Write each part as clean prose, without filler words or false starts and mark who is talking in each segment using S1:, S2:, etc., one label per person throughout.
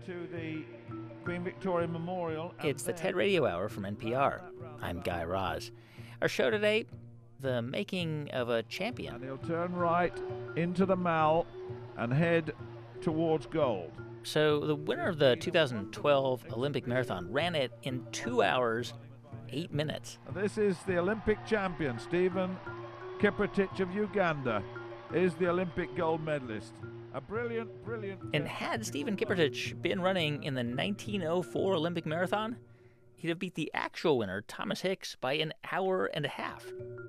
S1: to the Queen Victoria Memorial.
S2: It's the TED Radio Hour from NPR. I'm Guy Raz. Our show today, the making of a champion.
S1: And he'll turn right into the Mall and head towards gold.
S2: So the winner of the 2012 Olympic Marathon ran it in 2 hours, 8 minutes.
S1: This is the Olympic champion, Stephen Kiprotich of Uganda, is the Olympic gold medalist. A brilliant.
S2: And had Stephen Kiprotich been running in the 1904 Olympic Marathon, he'd have beat the actual winner, Thomas Hicks, by an hour and a half.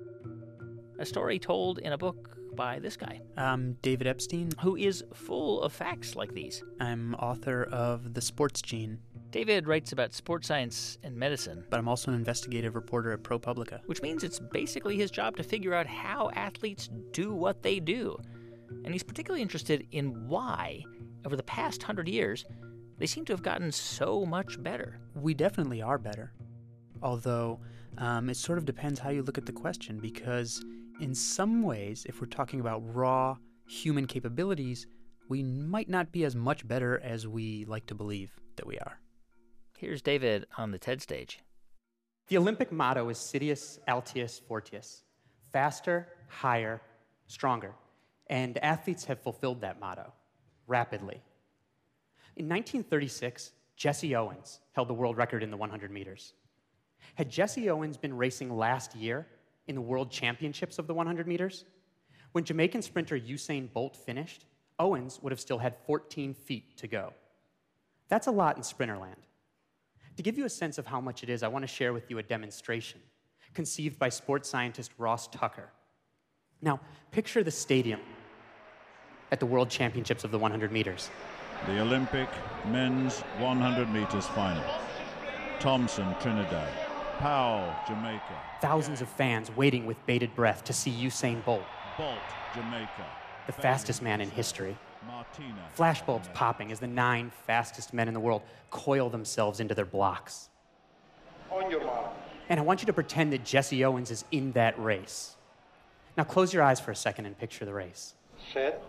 S2: A story told in a book by this guy.
S3: I'm David Epstein,
S2: who is full of facts like these.
S3: I'm author of The Sports Gene.
S2: David writes about sports science and medicine.
S3: But I'm also an investigative reporter at ProPublica.
S2: Which means it's basically his job to figure out how athletes do what they do. And he's particularly interested in why, over the past 100 years, they seem to have gotten so much better.
S3: We definitely are better. Although, it sort of depends how you look at the question, because in some ways, if we're talking about raw human capabilities, we might not be as much better as we like to believe that we are.
S2: Here's David on the TED stage.
S4: The Olympic motto is Citius Altius Fortius, faster, higher, stronger. And athletes have fulfilled that motto rapidly. In 1936, Jesse Owens held the world record in the 100 meters. Had Jesse Owens been racing last year in the World Championships of the 100 meters, when Jamaican sprinter Usain Bolt finished, Owens would have still had 14 feet to go. That's a lot in sprinterland. To give you a sense of how much it is, I want to share with you a demonstration conceived by sports scientist Ross Tucker. Now, picture the stadium at the World Championships of the 100 meters.
S1: The Olympic men's 100 meters final. Thompson, Trinidad. Powell, Jamaica.
S4: Thousands of fans waiting with bated breath to see Usain Bolt.
S1: Bolt, Jamaica.
S4: The fastest man in history.
S1: Martina.
S4: Flashbulbs popping as the 9 fastest men in the world coil themselves into their blocks.
S5: On your mark.
S4: And I want you to pretend that Jesse Owens is in that race. Now close your eyes for a second and picture the race.
S5: Set.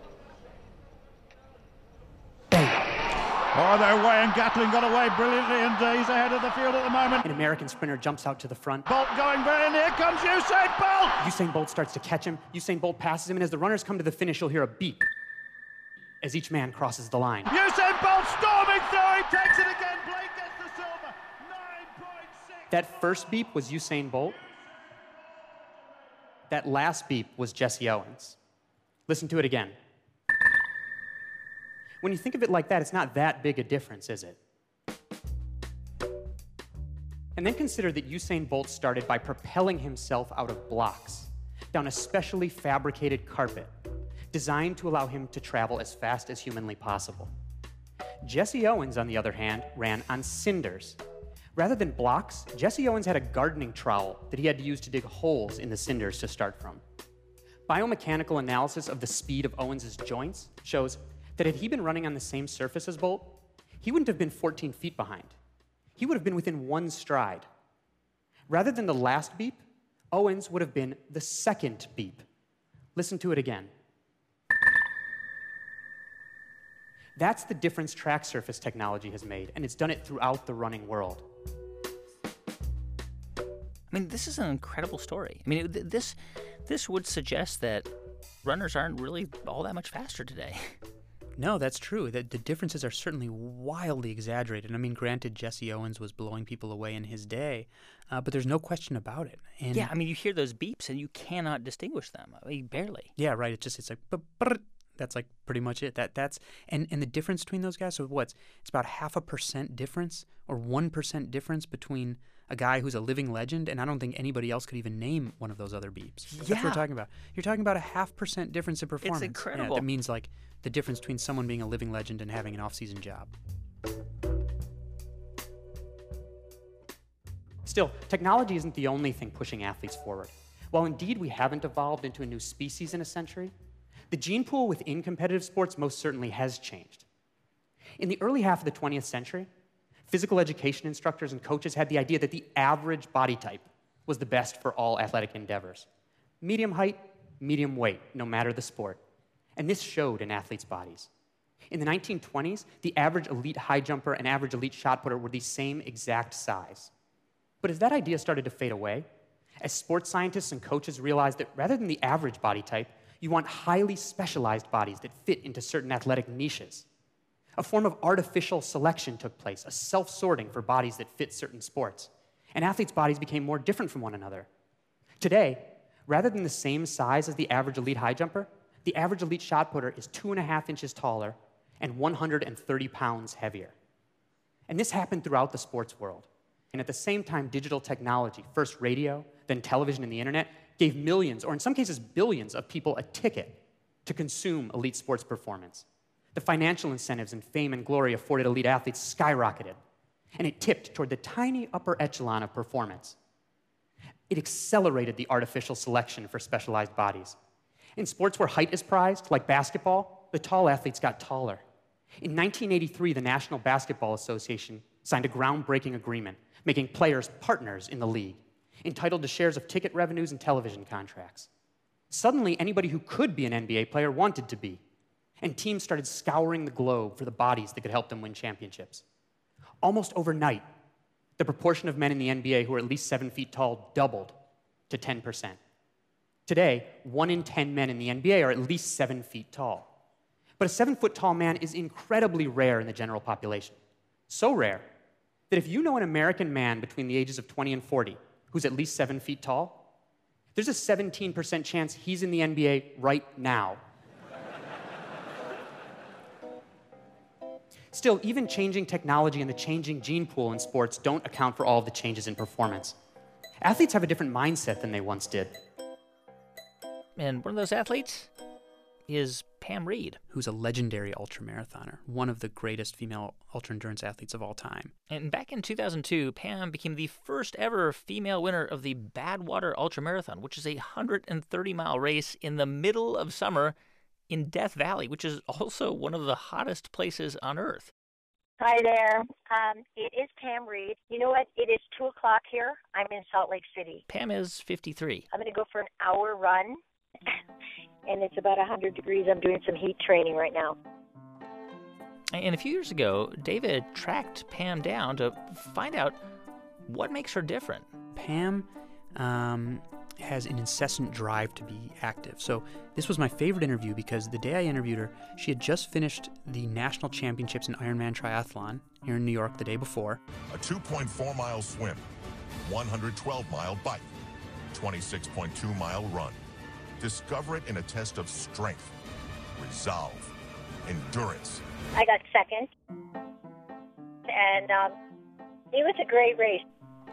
S1: Oh, they're away, and Gatling got away brilliantly, and he's ahead of the field at the moment.
S4: An American sprinter jumps out to the front.
S1: Bolt going very near, comes Usain Bolt!
S4: Usain Bolt starts to catch him. Usain Bolt passes him, and as the runners come to the finish, you'll hear a beep as each man crosses the line.
S1: Usain Bolt storming through, he takes it again, Blake gets the silver, 9.6.
S4: That first beep was Usain Bolt. That last beep was Jesse Owens. Listen to it again. When you think of it like that, it's not that big a difference, is it? And then consider that Usain Bolt started by propelling himself out of blocks, down a specially fabricated carpet, designed to allow him to travel as fast as humanly possible. Jesse Owens, on the other hand, ran on cinders. Rather than blocks, Jesse Owens had a gardening trowel that he had to use to dig holes in the cinders to start from. Biomechanical analysis of the speed of Owens' joints shows that had he been running on the same surface as Bolt, he wouldn't have been 14 feet behind. He would have been within one stride. Rather than the last beep, Owens would have been the second beep. Listen to it again. That's the difference track surface technology has made, and it's done it throughout the running world.
S2: I mean, this is an incredible story. I mean, this would suggest that runners aren't really all that much faster today.
S3: No, that's true. The differences are certainly wildly exaggerated. I mean, granted, Jesse Owens was blowing people away in his day, but there's no question about it. And
S2: yeah, I mean, you hear those beeps and you cannot distinguish them. I mean, barely.
S3: Yeah, right. It's like, that's like pretty much it. That's and the difference between those guys. So what's it's about 0.5% difference or 1% difference between a guy who's a living legend, and I don't think anybody else could even name one of those other beeps. That's what we're talking about. You're talking about 0.5% difference in performance.
S2: It's incredible.
S3: Yeah, that means like the difference between someone being a living legend and having an off-season job.
S4: Still, technology isn't the only thing pushing athletes forward. While indeed we haven't evolved into a new species in a century, the gene pool within competitive sports most certainly has changed. In the early half of the 20th century, physical education instructors and coaches had the idea that the average body type was the best for all athletic endeavors. Medium height, medium weight, no matter the sport. And this showed in athletes' bodies. In the 1920s, the average elite high jumper and average elite shot putter were the same exact size. But as that idea started to fade away, as sports scientists and coaches realized that rather than the average body type, you want highly specialized bodies that fit into certain athletic niches. A form of artificial selection took place, a self-sorting for bodies that fit certain sports. And athletes' bodies became more different from one another. Today, rather than the same size as the average elite high jumper, the average elite shot putter is 2.5 inches taller and 130 pounds heavier. And this happened throughout the sports world. And at the same time, digital technology, first radio, then television and the internet, gave millions, or in some cases billions, of people a ticket to consume elite sports performance. The financial incentives and fame and glory afforded elite athletes skyrocketed, and it tipped toward the tiny upper echelon of performance. It accelerated the artificial selection for specialized bodies. In sports where height is prized, like basketball, the tall athletes got taller. In 1983, the National Basketball Association signed a groundbreaking agreement, making players partners in the league, entitled to shares of ticket revenues and television contracts. Suddenly, anybody who could be an NBA player wanted to be, and teams started scouring the globe for the bodies that could help them win championships. Almost overnight, the proportion of men in the NBA who are at least 7 feet tall doubled to 10%. Today, 1 in 10 men in the NBA are at least 7 feet tall. But a 7-foot-tall man is incredibly rare in the general population. So rare that if you know an American man between the ages of 20 and 40 who's at least 7 feet tall, there's a 17% chance he's in the NBA right now. Still, even changing technology and the changing gene pool in sports don't account for all of the changes in performance. Athletes have a different mindset than they once did.
S2: And one of those athletes is Pam Reed,
S3: who's a legendary ultramarathoner, one of the greatest female ultra-endurance athletes of all time.
S2: And back in 2002, Pam became the first ever female winner of the Badwater Ultramarathon, which is a 130-mile race in the middle of summer in Death Valley, which is also one of the hottest places on Earth.
S6: Hi there. It is Pam Reed. You know what? It is 2 o'clock here. I'm in Salt Lake City.
S2: Pam is 53.
S6: I'm going to go for an hour run, and it's about 100 degrees. I'm doing some heat training right now.
S2: And a few years ago, David tracked Pam down to find out what makes her different.
S3: Pam has an incessant drive to be active. So this was my favorite interview because the day I interviewed her, she had just finished the national championships in Ironman triathlon here in New York the day before.
S7: A 2.4-mile swim, 112-mile bike, 26.2-mile run. Discover it in a test of strength, resolve, endurance.
S6: I got second, and it was a great race.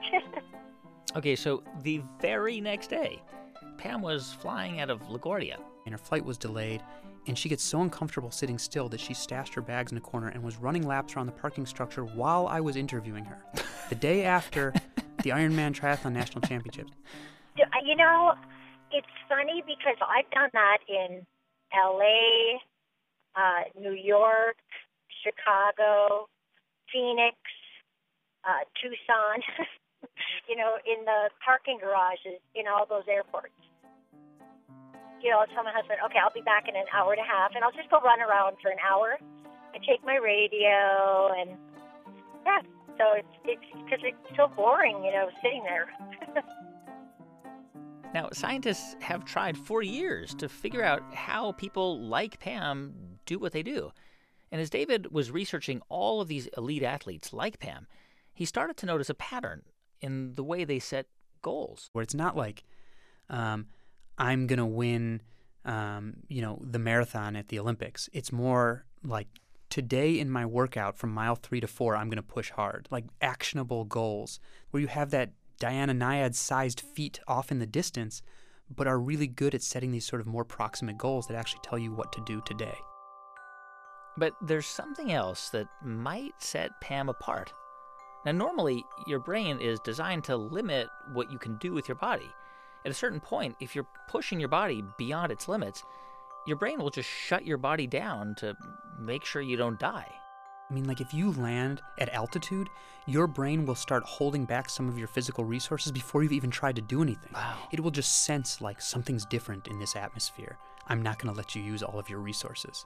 S2: Okay, so the very next day, Pam was flying out of LaGuardia.
S3: And her flight was delayed, and she gets so uncomfortable sitting still that she stashed her bags in a corner and was running laps around the parking structure while I was interviewing her. The day after the Ironman Triathlon National Championships.
S6: You know, it's funny because I've done that in L.A., New York, Chicago, Phoenix, Tucson, you know, in the parking garages in all those airports. You know, I'll tell my husband, okay, I'll be back in an hour and a half, and I'll just go run around for an hour. I take my radio, and yeah, so it's because it's so boring, you know, sitting there.
S2: Now, scientists have tried for years to figure out how people like Pam do what they do. And as David was researching all of these elite athletes like Pam, he started to notice a pattern in the way they set goals.
S3: Where it's not like, I'm going to win, the marathon at the Olympics. It's more like, today in my workout from mile 3 to 4, I'm going to push hard. Like actionable goals where you have that Diana Nyad-sized feat off in the distance, but are really good at setting these sort of more proximate goals that actually tell you what to do today.
S2: But there's something else that might set Pam apart. Now, normally, your brain is designed to limit what you can do with your body. At a certain point, if you're pushing your body beyond its limits, your brain will just shut your body down to make sure you don't die.
S3: I mean, like if you land at altitude, your brain will start holding back some of your physical resources before you've even tried to do anything.
S2: Wow.
S3: It will just sense like something's different in this atmosphere. I'm not going to let you use all of your resources.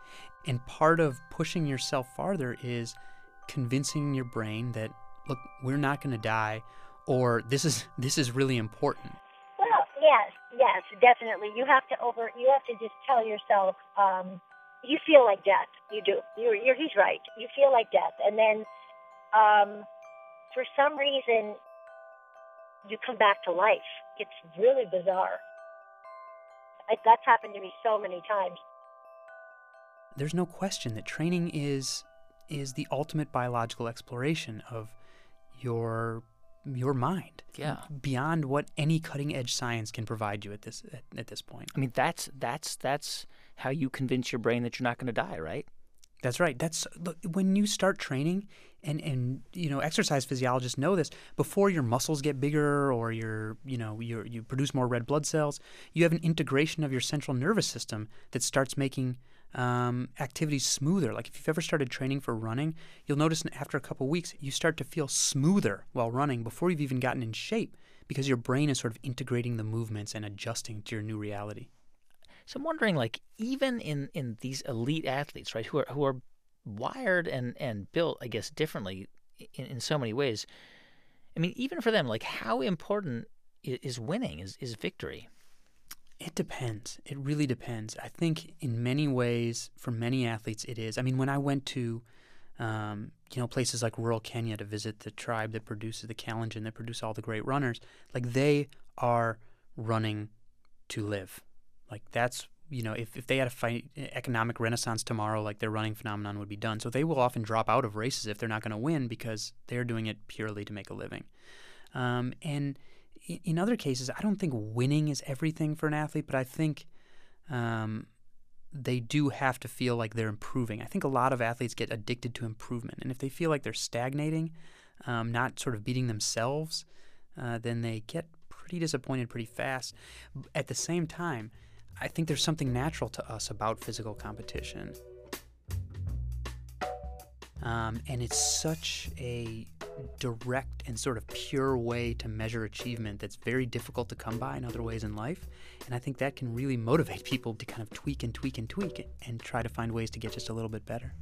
S3: And part of pushing yourself farther is convincing your brain that, look, we're not going to die, or this is really important.
S6: Well, yes, definitely. You have to just tell yourself, you feel like death. You do. He's right. You feel like death. And then, for some reason, you come back to life. It's really bizarre. That's happened to me so many times.
S3: There's no question that training is the ultimate biological exploration of your mind.
S2: Yeah.
S3: Beyond what any cutting edge science can provide you at this point.
S2: I mean, that's how you convince your brain that you're not going to die, right?
S3: That's right. Look, when you start training, and exercise physiologists know this, before your muscles get bigger or you produce more red blood cells, you have an integration of your central nervous system that starts making activities smoother. Like if you've ever started training for running, you'll notice after a couple of weeks you start to feel smoother while running before you've even gotten in shape, because your brain is sort of integrating the movements and adjusting to your new reality.
S2: So I'm wondering, like, even in these elite athletes, right, who are wired and built, I guess, differently in so many ways. I mean, even for them, like, how important is winning, is victory?
S3: It depends. It really depends. I think in many ways, for many athletes, it is. I mean, when I went to places like rural Kenya to visit the tribe that produces the Kalenjin, that produce all the great runners, like, they are running to live. Like, that's, if they had a fight, economic renaissance tomorrow, like, their running phenomenon would be done. So they will often drop out of races if they're not going to win, because they're doing it purely to make a living. And in other cases, I don't think winning is everything for an athlete, but I think they do have to feel like they're improving. I think a lot of athletes get addicted to improvement. And if they feel like they're stagnating, not sort of beating themselves, then they get pretty disappointed pretty fast. At the same time, I think there's something natural to us about physical competition. And it's such a direct and sort of pure way to measure achievement that's very difficult to come by in other ways in life. And I think that can really motivate people to kind of tweak and try to find ways to get just a little bit better.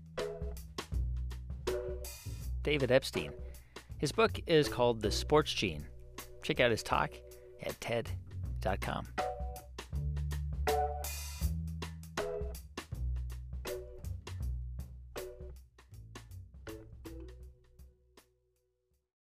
S2: David Epstein. His book is called The Sports Gene. Check out his talk at TED.com.